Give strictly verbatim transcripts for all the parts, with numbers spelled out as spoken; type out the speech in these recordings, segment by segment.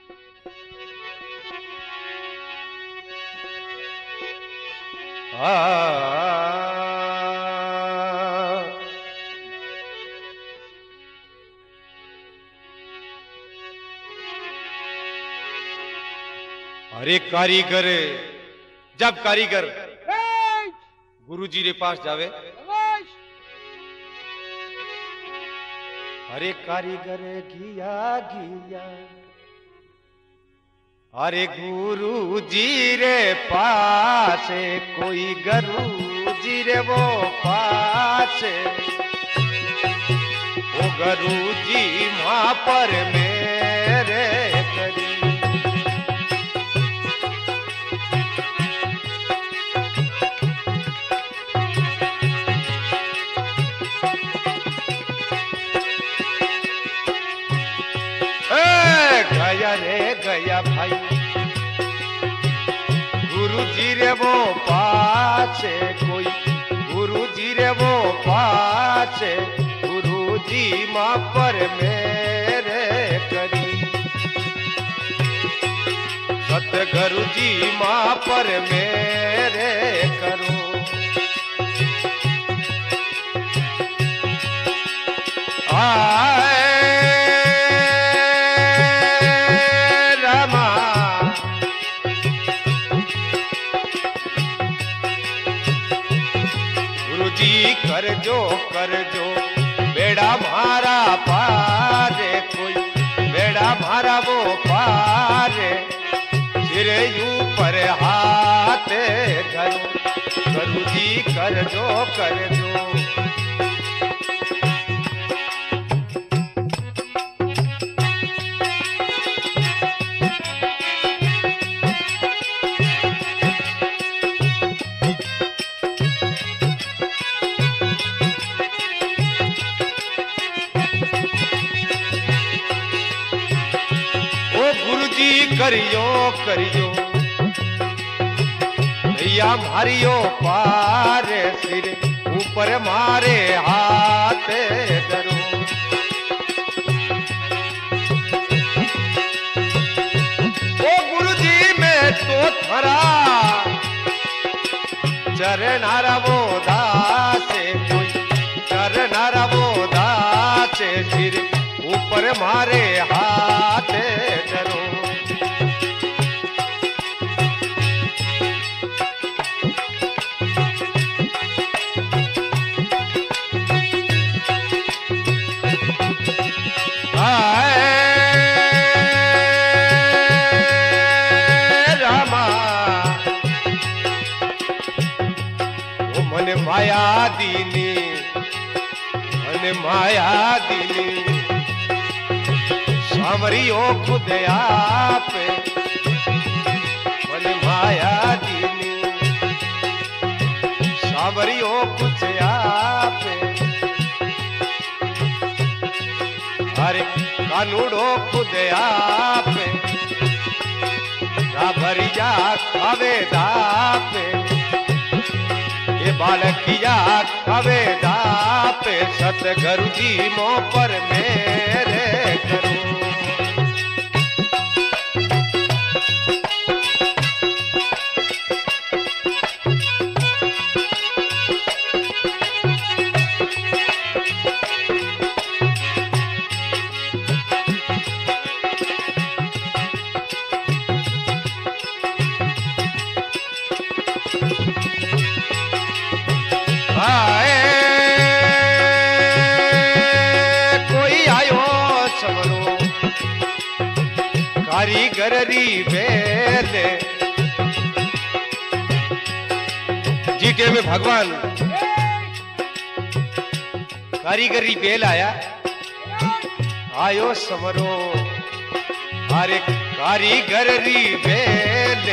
अरे कारीगर, जब कारीगर गुरुजी रे पास जावे, अरे कारीगर घिया घिया, अरे गुरुजी रे पास कोई गुरुजी रे वो पास, वो गुरुजी वहां पर मेरे करी। गया रे गया भाई गुरुजी रे वो पास कोई, गुरुजी रे वो पास गुरुजी मां पर मेरे करी। सतगुरु जी मां पर मेरे करो। आए कर जो कर जो बेड़ा मारा पारे, कोई बेड़ा मारा वो पारे, सिर ऊपर हाथ धरो, गुरु जी कर जो कर जो। करियो करियो भैया मारियो पार, सिर ऊपर मारे हाथ धरो। ओ गुरुजी में तो थरा चरनारा वो दास, कोई चरनारा वो दास, सिर ऊपर मारे हाथ धरो। मन माया दीनी, मन माया दीनी, सामरियो खुद आप, मन माया दीनी, सामरियो खुद आप, अरे कानूड़ो खुद आप, भरिया खावे दाप, बालकिया खवे दाप, सतगुरु जी मों पर मेरे करो। कारीगरी बेल जी के में भगवान कारीगरी बेल आया, आयो समरो, अरे कारीगरी बेल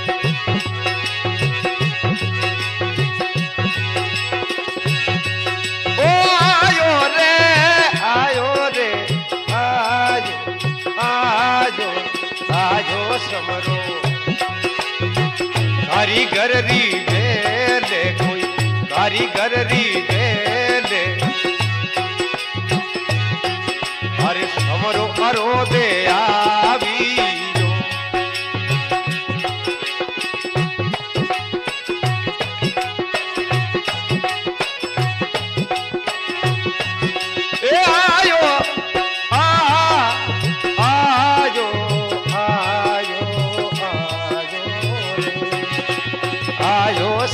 ओ आयो रे आयो रे आजो आजो आजो समरो। कारीगर री बेले कोई कारीगर री बेले, अरे समरो करो दे आवी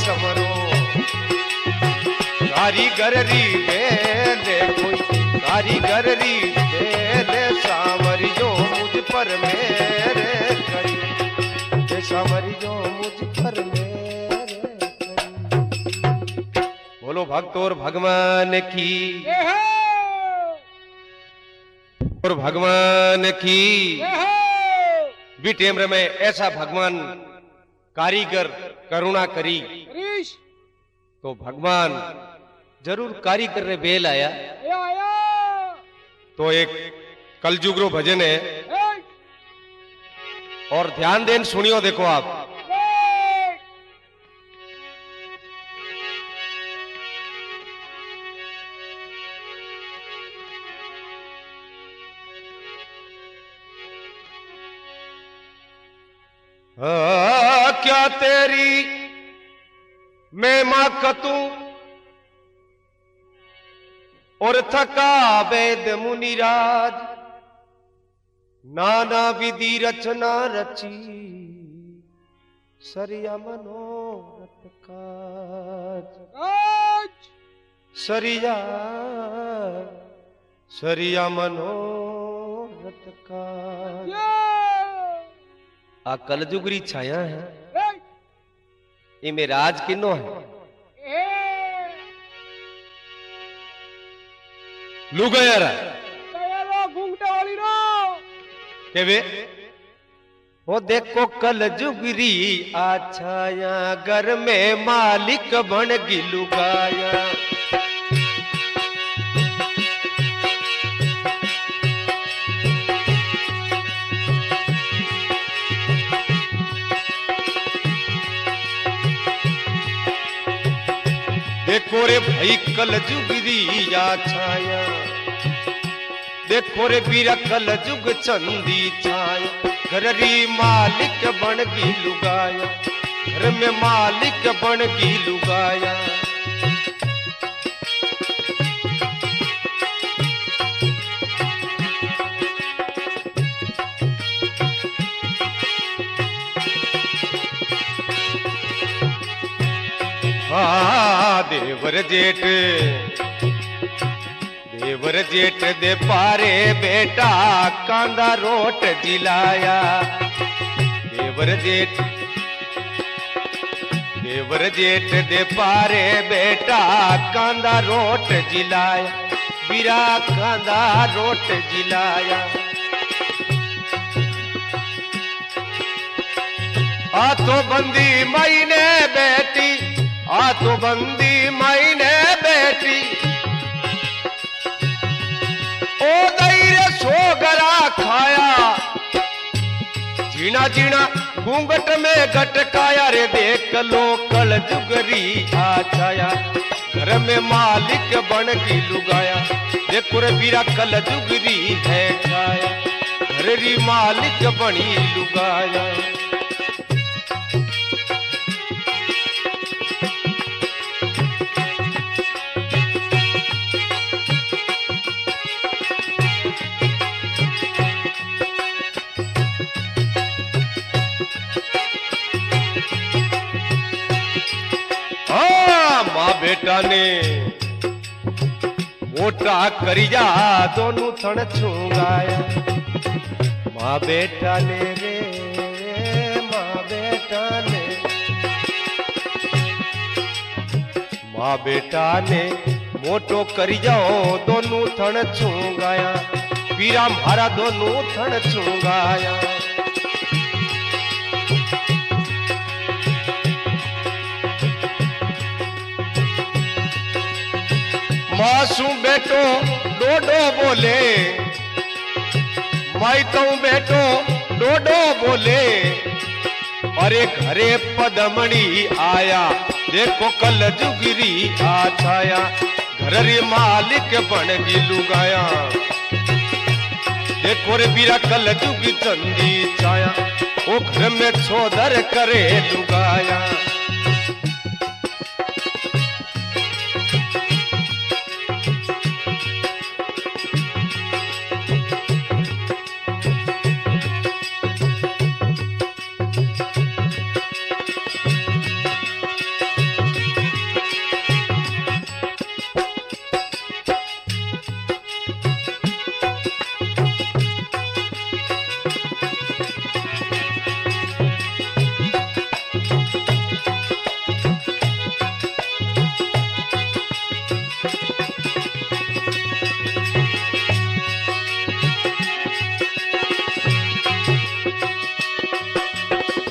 समरो कारीगर री बेले कोई कारीगर री बेले सामरियो मुझ पर मेरे करी सामरियो मुझ पर मेरे करी। बोलो भक्त और भगवान की और भगवान की भी टेम्र में ऐसा भगवान कारीगर करुणा करी तो भगवान जरूर कारीगर रे बेल आया। तो एक कलजुग रो भजन है और ध्यान देन सुनियो देखो आप। आ, क्या तेरी मैं मां कतू और थका वेद मुनिराज नाना विधि रचना रची सरिया मनोरथ काज सरिया सरिया मनोरथ काज। आ कलजुगरी छाया है इमे राज किनो है लुगायारा के वे वो देखो कलजुगरी आ छाया घर में मालिक बन गी लुगाया। देखो रे भाई कलजुगरी या छाया देखो रे बीरा कलजुग चंदी छाया घर री मालिक बन गी लुगाया घर में मालिक बन गी लुगाया। हाँ देवर जेठ देवर जेठ दे पारे बेटा कांदा रोट जिलाया। देवर जेठ देवर जेठ दे पारे बेटा कांदा रोट जिलाया बीरा कांदा रोट जिलाया। आ तो बंदी महीने बेटी आ तो बंदी महीने बेटी ओ दईरे सोगरा खाया जीना जीना घूंघट में गटकाया रे देख लो कलजुगरी आ छाया घर में मालिक बन की लुगाया। देखो रे बीरा कलजुगरी है छाया घर री मालिक बनी लुगाया। मां बेटा ने मोटा करिया दोनों थण छूंगाया। मां बेटा ने रे मां बेटा ने मां बेटा ने मोटो करिया दोनों थण छूंगाया बीरा मारा दोनों थण छूंगाया। मासू बेटो डोडो बोले माई तो बेटो डोडो बोले अरे घरे पदमणी आया देखो कलजुगरी आ छाया घर रे मालिक बन गी लुगाया। देखो रे बीरा कलजुगी चंदी छाया ओ घर में छोदर करे लुगाया।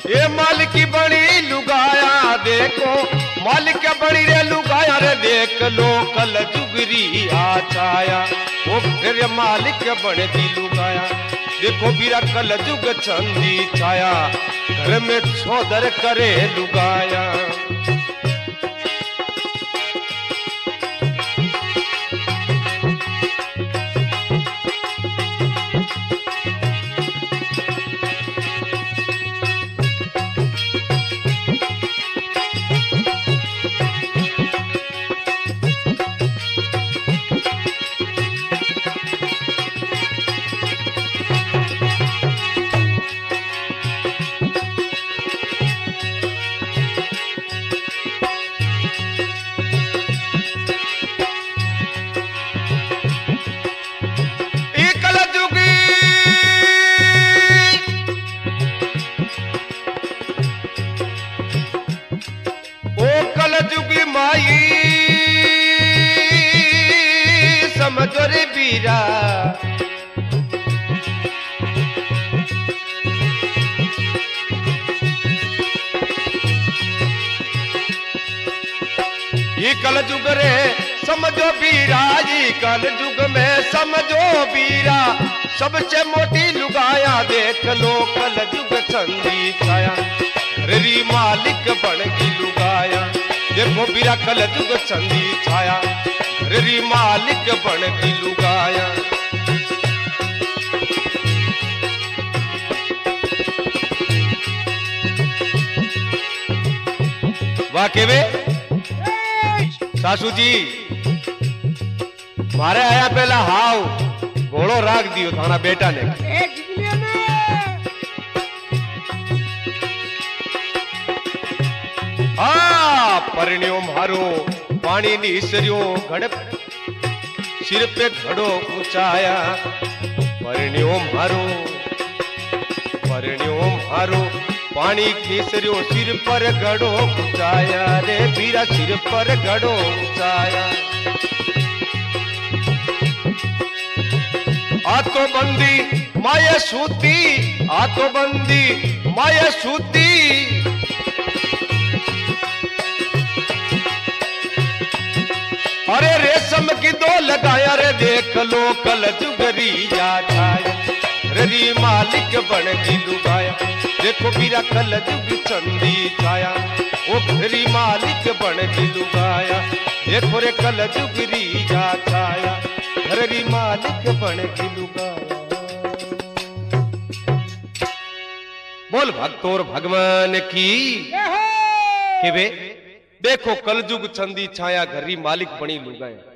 ये मालिक बड़ी लुगाया देखो मालिक बड़ी रे लुगाया रे देख लो कल जुगरी आ छाया वो फिर मालिक बने दी लुगाया देखो बीरा कल जुग चंदी छाया घर में छोदर करे लुगाया समझो रे बीरा ये कल जुग रे समझो बीरा ये कल जुग में समझो बीरा सबसे मोटी लुगाया देख लो कल जुग चंदी छाया री मालिक बन की लुगाया देखो बीरा कल जुग चंदी छाया री मालिक बन की लुगाया वाके वे सासू जी मारे आया पहला हाव घोड़ो राख दियो थाना बेटा ने हाँ परिण्यो मारो पानी नीसरियो घड़ सिर पे घड़ो ऊंचाया परिण्यो मारो परिण्यो मारो पानी खीसरियो सिर पर घड़ो ऊंचाया रे बीरा सिर पर घड़ो ऊंचाया आतो बंदी माया सूती आतो बंदी माया सूती अरे रेशम की दो लगाया रे देख लो कल जुगरी जा छाया रे मालिक बन की लुगाया देखो बीरा कल जुग चंदी छाया वो फिरी मालिक बन की लुगाया देखो रे कल जुगरी जा छाया रे मालिक बन की लुगाया बोल भक्तोर भगवान की के वे देखो कलजुग चंदी छाया घरी मालिक बनी लुगाया